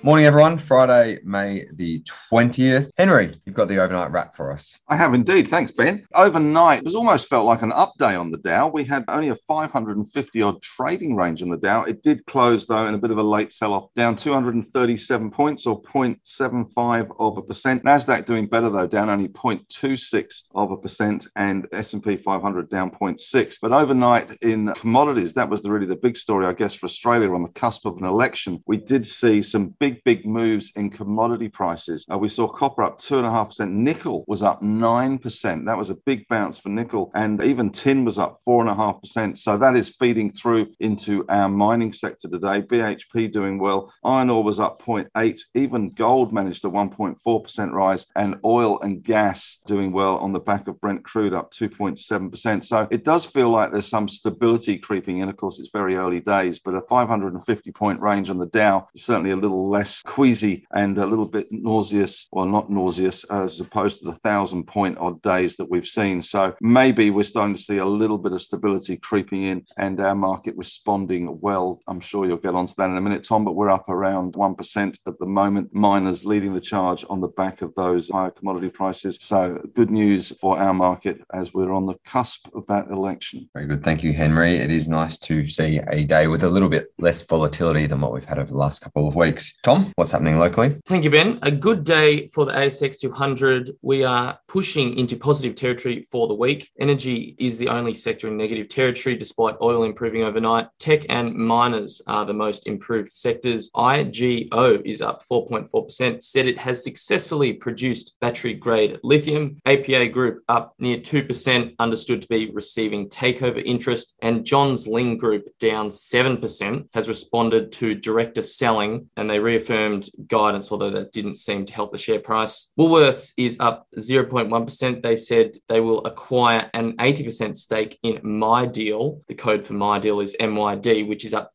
Morning, everyone. Friday, May the 20th. Henry, you've got the overnight wrap for us. I have indeed. Thanks, Ben. Overnight, it was almost felt like an up day on the Dow. We had only a 550-odd trading range on the Dow. It did close, though, in a bit of a late sell-off, down 237 points or 0.75%. NASDAQ doing better, though, down only 0.26%, and S&P 500 down 0.6%. But overnight in commodities, that was really the big story, I guess, for Australia on the cusp of an election. We did see some big moves in commodity prices. We saw copper up 2.5%. Nickel was up 9%. That was a big bounce for nickel. And even tin was up 4.5%. So that is feeding through into our mining sector today. BHP doing well. Iron ore was up 0.8%. Even gold managed a 1.4% rise. And oil and gas doing well on the back of Brent crude up 2.7%. So it does feel like there's some stability creeping in. Of course, it's very early days, but a 550-point range on the Dow is certainly a little less queasy and a little bit nauseous, or not nauseous, as opposed to the 1,000-point odd days that we've seen. So maybe we're starting to see a little bit of stability creeping in and our market responding well. I'm sure you'll get onto that in a minute, Tom, but we're up around 1% at the moment. Miners leading the charge on the back of those higher commodity prices. So good news for our market as we're on the cusp of that election. Very good. Thank you, Henry. It is nice to see a day with a little bit less volatility than what we've had over the last couple of weeks. Tom, what's happening locally? Thank you, Ben. A good day for the ASX 200. We are pushing into positive territory for the week. Energy is the only sector in negative territory, despite oil improving overnight. Tech and miners are the most improved sectors. IGO is up 4.4%, said it has successfully produced battery-grade lithium. APA Group up near 2%, understood to be receiving takeover interest. And Johns Lyng Group down 7%, has responded to director selling, and they reaffirmed guidance, although that didn't seem to help the share price. Woolworths is up 0.1%. They said they will acquire an 80% stake in MyDeal. The code for MyDeal is MYD, which is up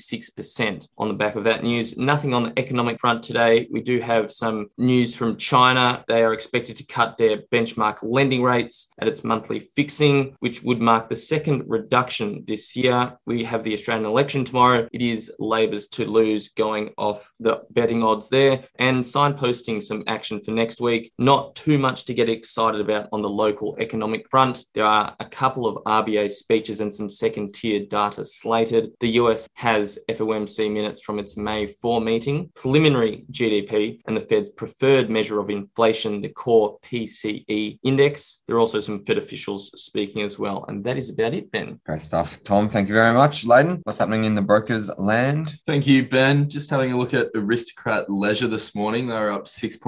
56% on the back of that news. Nothing on the economic front today. We do have some news from China. They are expected to cut their benchmark lending rates at its monthly fixing, which would mark the second reduction this year. We have the Australian election tomorrow. It is Labor's to lose, going off the betting odds there, and signposting some action for next week. Not too much to get excited about on the local economic front. There are a couple of RBA speeches and some second-tier data slated. The US has FOMC minutes from its May 4 meeting, preliminary GDP, and the Fed's preferred measure of inflation, the core PCE index. There are also some Fed officials speaking as well. And that is about it, Ben. Great stuff. Tom, thank you very much. Leighton, what's happening in the brokers' land? Thank you, Ben. Just having a look at Aristocrat Leisure this morning. They were up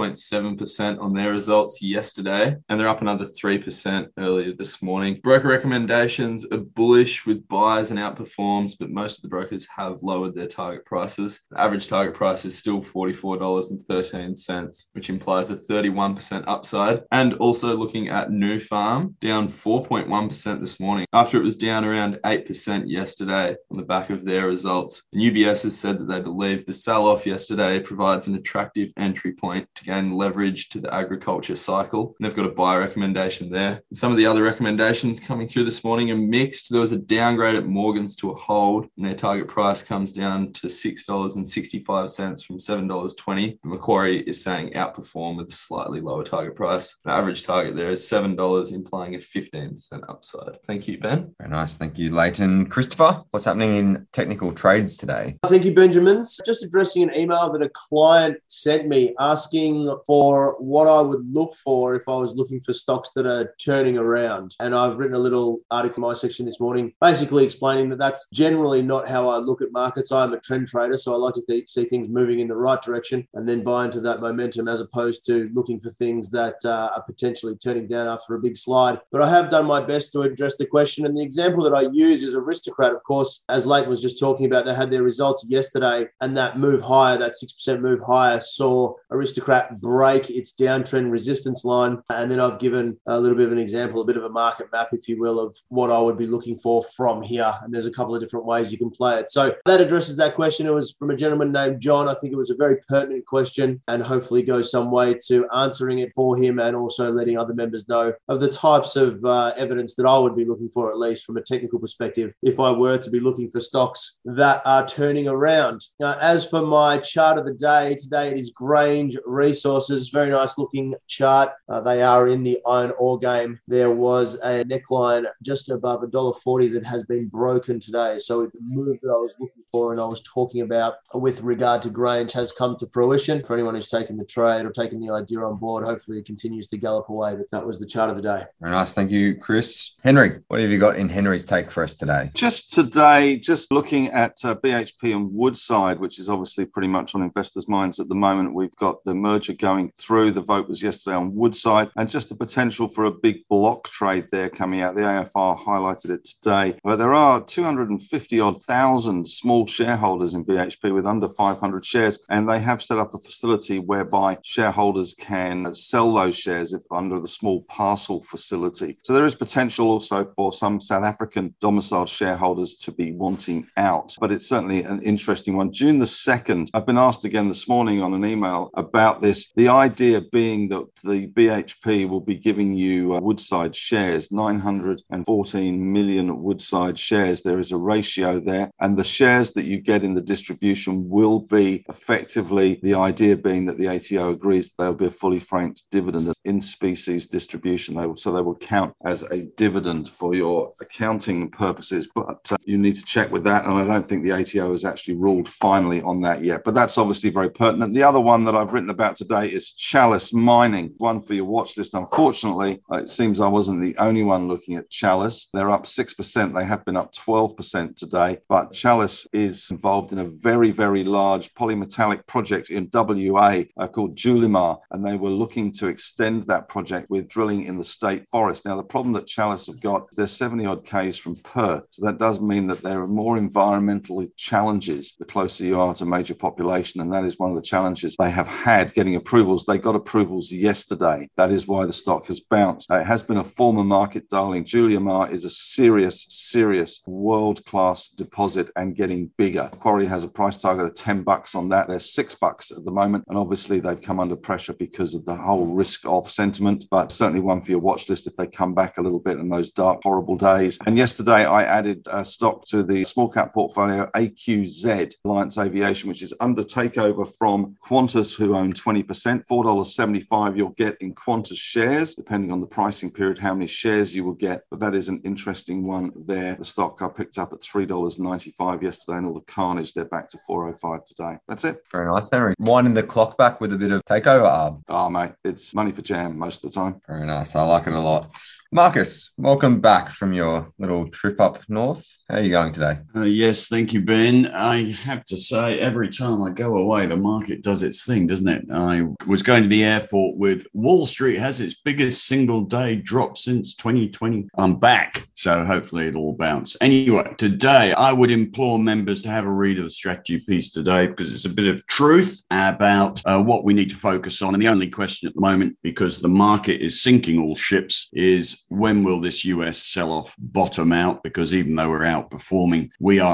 6.7% on their results yesterday, and they're up another 3% earlier this morning. Broker recommendations are bullish with buys and outperforms, but most of the brokers have lowered their target prices. The average target price is still $44.13, which implies a 31% upside. And also looking at Nufarm, down 4.1% this morning, after it was down around 8% yesterday on the back of their results. And UBS has said that they believe the sell-off yesterday provides an attractive entry point to gain leverage to the agriculture cycle. And they've got a buy recommendation there. And some of the other recommendations coming through this morning are mixed. There was a downgrade at Morgans to a hold, and their target price comes down to $6.65 from $7.20. Macquarie is saying outperform with a slightly lower target price. The average target there is $7, implying a 15% upside. Thank you, Ben. Very nice. Thank you, Leighton. Christopher, what's happening in technical trades today? Thank you, Benjamins. Just addressing an email that a client sent me asking for what I would look for if I was looking for stocks that are turning around. And I've written a little article in my section this morning, basically explaining that that's generally not how I look at markets. I'm a trend trader, so I like to see things moving in the right direction and then buy into that momentum, as opposed to looking for things that are potentially turning down after a big slide. But I have done my best to address the question. And the example that I use is Aristocrat. Of course, as Leighton was just talking about, they had their results yesterday, and that move higher, that 6% move higher, saw Aristocrat break its downtrend resistance line. And then I've given a little bit of an example, a bit of a market map, if you will, of what I would be looking for from here. And there's a couple of different ways you can play it. So that addresses that question. It was from a gentleman named John. I think it was a very pertinent question, and hopefully goes some way to answering it for him and also letting other members know of the types of evidence that I would be looking for, at least from a technical perspective, if I were to be looking for stocks that are turning around. Now, as for my chart of the day. Today it is Grange Resources. Very nice looking chart. They are in the iron ore game. There was a neckline just above $1.40 that has been broken today. So the move that I was looking for and I was talking about with regard to Grange has come to fruition. For anyone who's taken the trade or taken the idea on board, hopefully it continues to gallop away. But that was the chart of the day. Very nice. Thank you, Chris. Henry, what have you got in Henry's take for us today? Just today, just looking at BHP and Woodside, which is obviously pretty much on investors' minds at the moment. We've got the merger going through. The vote was yesterday on Woodside, and just the potential for a big block trade there coming out. The AFR highlighted it today. But there are 250-odd thousand small shareholders in BHP with under 500 shares, and they have set up a facility whereby shareholders can sell those shares if under the small parcel facility. So there is potential also for some South African domiciled shareholders to be wanting out, but it's certainly an interesting one. June the 2nd, I've been asked again this morning on an email about this. The idea being that the BHP will be giving you Woodside shares, 914 million Woodside shares. There is a ratio there, and the shares that you get in the distribution will be effectively, the idea being that the ATO agrees there'll be a fully franked dividend in species distribution. So they will count as a dividend for your accounting purposes, but you need to check with that, and I don't think the ATO has actually ruled finally on that yet, but that's obviously very pertinent. The other one that I've written about today is Chalice Mining, one for your watch list. Unfortunately, it seems I wasn't the only one looking at Chalice. They're up 6%. They have been up 12% today, but Chalice is involved in a very, very large polymetallic project in WA called Julimar, and they were looking to extend that project with drilling in the state forest. Now, the problem that Chalice have got, they're 70 odd Ks from Perth, so that does mean that there are more environmental challenges the closer you are to major population, and that is one of the challenges they have had getting approvals. They got approvals yesterday. That is why the stock has bounced. It has been a former market darling. Julimar is a serious world-class deposit and getting bigger. Quarry has a price target of $10 on that. They're $6 at the moment, and obviously they've come under pressure because of the whole risk of sentiment, but certainly one for your watch list if they come back a little bit in those dark, horrible days. And yesterday I added stock to the small cap portfolio, AQZ, Alliance Aviation, which is under takeover from Qantas, who own 20%, $4.75 you'll get in Qantas shares, depending on the pricing period, how many shares you will get. But that is an interesting one there. The stock I picked up at $3.95 yesterday, and all the carnage, they're back to $4.05 today. That's it. Very nice, Henry. Winding the clock back with a bit of takeover, Arb. Oh, mate, it's money for jam most of the time. Very nice. I like it a lot. Marcus, welcome back from your little trip up north. How are you going today? Yes, thank you, Ben. I have to say, every time I go away, the market does its thing, doesn't it? I was going to the airport with Wall Street has its biggest single day drop since 2020. I'm back, so hopefully it'll all bounce. Anyway, today I would implore members to have a read of the strategy piece today because it's a bit of truth about what we need to focus on. And the only question at the moment, because the market is sinking all ships, is when will this US sell-off bottom out? Because even though we're outperforming, we are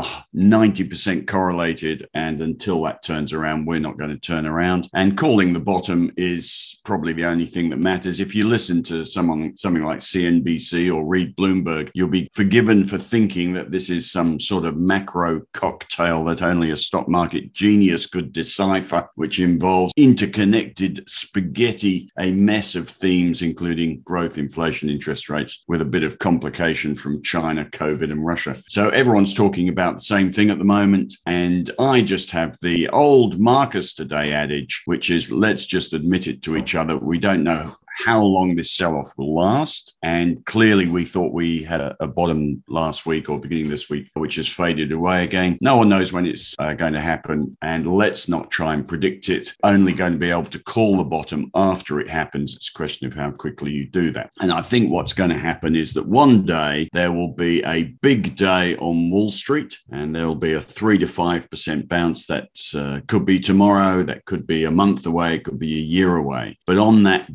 90% correlated. And until that turns around, we're not going to turn around. And calling the bottom is probably the only thing that matters. If you listen to something like CNBC or read Bloomberg, you'll be forgiven for thinking that this is some sort of macro cocktail that only a stock market genius could decipher, which involves interconnected spaghetti, a mess of themes, including growth, inflation, interest rates, with a bit of complication from China, COVID, and Russia. So everyone's talking about the same thing at the moment. And I just have the old Marcus today adage, which is let's just admit it to each other. We don't know how long this sell-off will last. And clearly we thought we had a bottom last week or beginning this week, which has faded away again. No one knows when it's going to happen. And let's not try and predict it. Only going to be able to call the bottom after it happens. It's a question of how quickly you do that. And I think what's going to happen is that one day there will be a big day on Wall Street and there'll be a 3 to 5% bounce. That could be tomorrow. That could be a month away. It could be a year away. But on that day,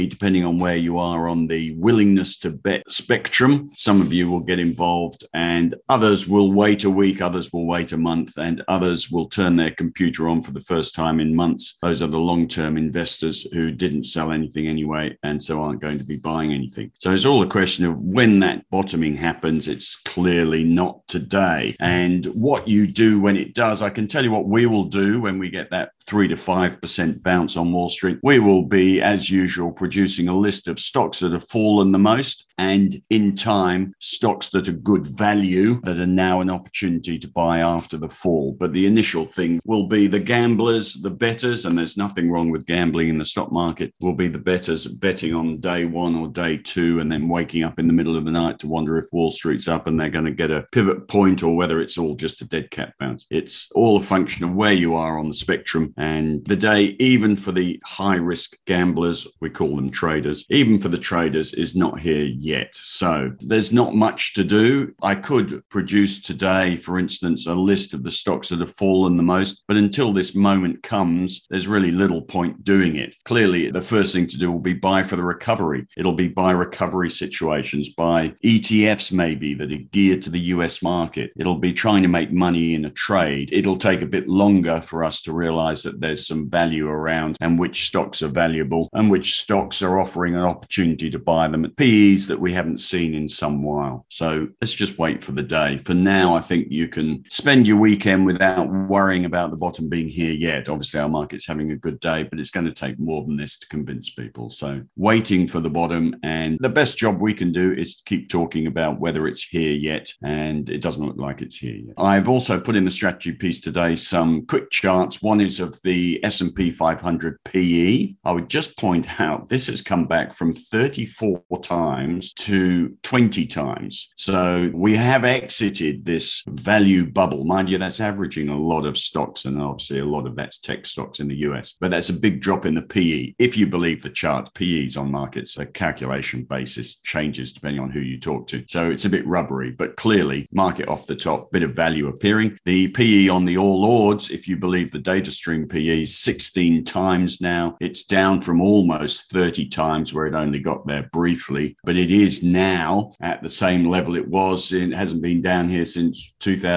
vary depending on where you are on the willingness to bet spectrum. Some of you will get involved and others will wait a week, others will wait a month, and others will turn their computer on for the first time in months. Those are the long-term investors who didn't sell anything anyway and so aren't going to be buying anything. So it's all a question of when that bottoming happens. It's clearly not today. And what you do when it does, I can tell you what we will do when we get that 3 to 5% bounce on Wall Street. We will be, as usual, producing a list of stocks that have fallen the most, and in time, stocks that are good value that are now an opportunity to buy after the fall. But the initial thing will be the gamblers, the bettors, and there's nothing wrong with gambling in the stock market, will be the bettors betting on day one or day two and then waking up in the middle of the night to wonder if Wall Street's up and they're going to get a pivot point or whether it's all just a dead cat bounce. It's all a function of where you are on the spectrum. And the day, even for the high-risk gamblers, we call them traders, even for the traders, is not here yet. So there's not much to do. I could produce today, for instance, a list of the stocks that have fallen the most, but until this moment comes, there's really little point doing it. Clearly, the first thing to do will be buy for the recovery. It'll be buy recovery situations, buy ETFs maybe that are geared to the US market. It'll be trying to make money in a trade. It'll take a bit longer for us to realize that there's some value around and which stocks are valuable and which stocks are offering an opportunity to buy them at PEs that we haven't seen in some while. So let's just wait for the day. For now, I think you can spend your weekend without worrying about the bottom being here yet. Obviously, our market's having a good day, but it's going to take more than this to convince people. So waiting for the bottom, and the best job we can do is keep talking about whether it's here yet, and it doesn't look like it's here yet. I've also put in the strategy piece today some quick charts. One is of the S&P 500 PE. I would just point out this has come back from 34 times to 20 times. So we have exited this value bubble. Mind you, that's averaging a lot of stocks, and obviously a lot of that's tech stocks in the US, but that's a big drop in the PE. If you believe the chart, PEs on markets, a calculation basis changes depending on who you talk to. So it's a bit rubbery, but clearly market off the top, bit of value appearing. The PE on the All Ords, if you believe the data stream PE, 16 times now. It's down from almost 30 times where it only got there briefly, but it is now at the same level it was. It hasn't been down here since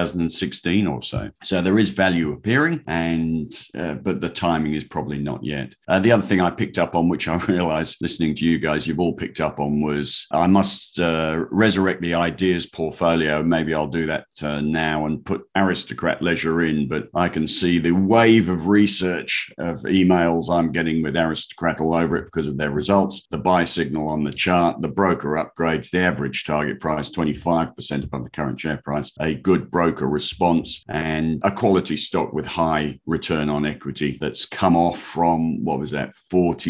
2016 or so. So there is value appearing, and but the timing is probably not yet. The other thing I picked up on, which I realized listening to you guys, you've all picked up on, was I must resurrect the ideas portfolio. Maybe I'll do that now and put Aristocrat Leisure in, but I can see the wave of research of emails I'm getting with Aristocrat all over it because of their results, the buy signal on the chart, the broker upgrades, the average target price 25% above the current share price, a good broker response, and a quality stock with high return on equity that's come off from, what was that,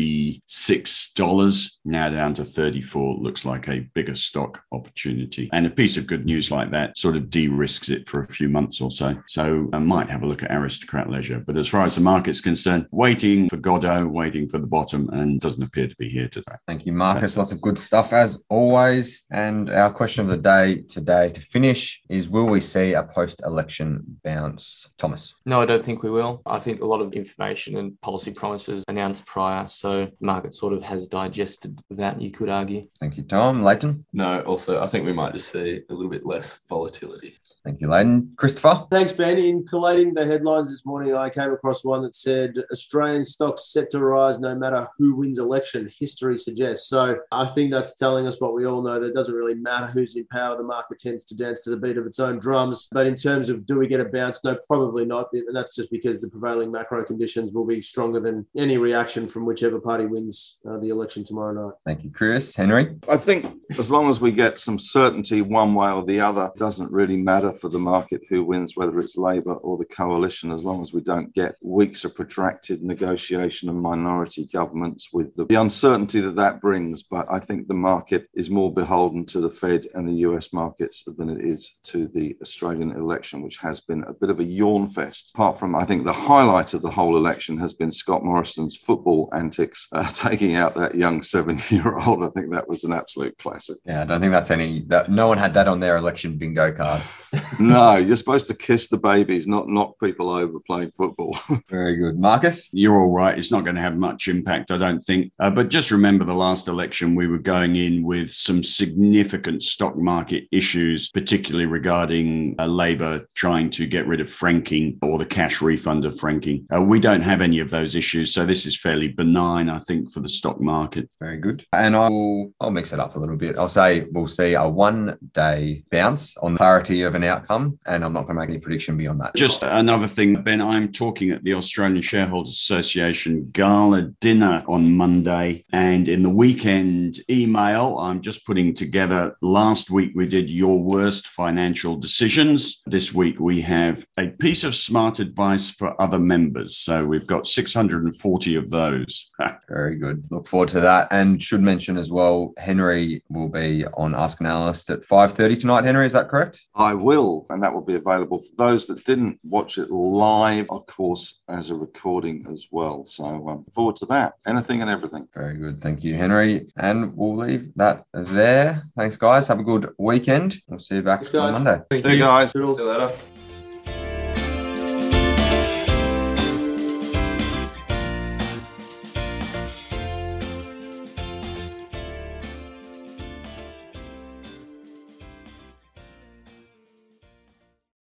$46, now down to 34. Looks like a bigger stock opportunity. And a piece of good news like that sort of de-risks it for a few months or so. So I might have a look at Aristocrat Leisure. But as far as the market's concerned, waiting for Godot, waiting for the bottom, and doesn't appear to be here today. Thank you, Marcus. Lots of good stuff as always. And our question of the day today to finish is, will we see a post-election bounce? Thomas? No, I don't think we will. I think a lot of information and policy promises announced prior, so the market sort of has digested that, you could argue. Thank you, Tom. Leighton? No, also, I think we might just see a little bit less volatility. Thank you, Leighton. Christopher? Thanks, Ben. In collating the headlines this morning, I came across one that said Australian stocks set to rise no matter who wins election, history suggests. So I think that's telling us what we all know, that it doesn't really matter who's in power. The market tends to dance to the beat of its own drums. But in terms of do we get a bounce? No, probably not. And that's just because the prevailing macro conditions will be stronger than any reaction from whichever party wins the election tomorrow night. Thank you, Chris. Henry? I think as long as we get some certainty one way or the other, it doesn't really matter for the market who wins, whether it's Labour or the coalition, as long as we don't get weeks of protracted negotiation and minority governments with the uncertainty that brings. But I think the market is more beholden to the Fed and the US markets than it is to the Australian election, which has been a bit of a yawn fest. Apart from, I think the highlight of the whole election has been Scott Morrison's football antics, taking out that young 7-year-old. I think that was an absolute classic. Yeah, I don't think no one had that on their election bingo card. No, you're supposed to kiss the babies, not knock people over playing football. Very good. Marcus? You're all right. It's not going to have much impact, I don't think. But just remember the last election, we were going in with some significant stock market issues, particularly regarding Labour trying to get rid of franking or the cash refund of franking. We don't have any of those issues. So this is fairly benign, I think, for the stock market. Very good. And I'll mix it up a little bit. I'll say we'll see a 1 day bounce on the clarity of an outcome. And I'm not going to make any prediction beyond that. Just another thing, Ben, I'm talking at the Australian Shareholders Association Gala dinner on Monday. And in the weekend email, I'm just putting together, last week we did your worst financial decisions. This week we have a piece of smart advice for other members. So we've got 640 of those. Very good. Look forward to that. And should mention as well, Henry will be on Ask an Analyst at 5:30 tonight. Henry, is that correct? I will, and that will be available for those that didn't watch it live, of course, as a recording as well. So forward to that. Anything and everything. Very good. Thank you, Henry. And we'll leave that there. Thanks, guys. Have a good weekend. We'll see you back on Monday. See you guys. See you later.